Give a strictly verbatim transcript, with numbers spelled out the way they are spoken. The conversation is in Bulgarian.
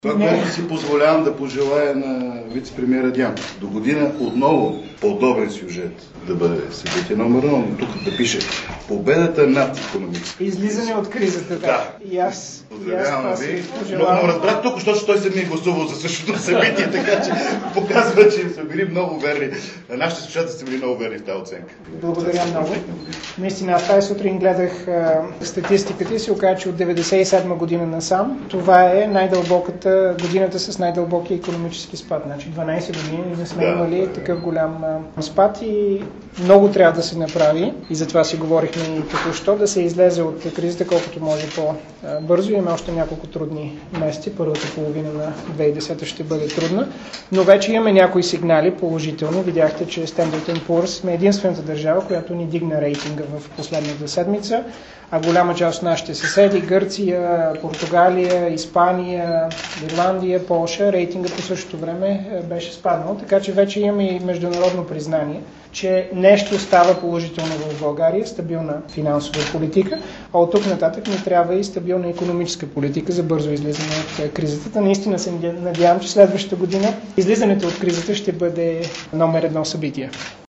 Това, което си позволявам да пожелая на вице-премиера Дянков. До година отново подобен сюжет да бъде събитие номер едно, но тук да пише победата над икономическа. Излизане от кризата, да. Да. И аз, Поздравявам ви. Но, пожелавам... но разбрах тук, защото той съм ми е гласувал за същото събитие, така че показва, че са били много верни. Нашите слушатели са били много верни в тази оценка. Благодаря много. Наистина, аз тази сутрин гледах а, статистиката и се оказа, че от деветдесет и седма година насам това е най-дълбоката годината с най-дълбокия икономически спад. Значи дванайсет години не сме да. имали такъв голям а, спад и много трябва да се направи. И затова си говорихме и току-що да се излезе от кризата колкото може по-бързо. Имаме още няколко трудни месеци. Първата половина на две хиляди и десета ще бъде трудна. Но вече имаме някои сигнали положително. Видяхте, че Standard енд Poor's сме единствената държава, която ни дигна рейтинга в последната седмица. А голяма част от нашите съседи, Гърция, Португалия, Испания, Ирландия, Полша, рейтинга по същото време беше спаднал. Така че вече имаме и международно признание, че нещо става положително в България, стабилна финансова политика, а от тук нататък ни трябва и стабилна икономическа политика за бързо излизане от кризата. Наистина се надявам, че следващата година излизането от кризата ще бъде номер едно събитие.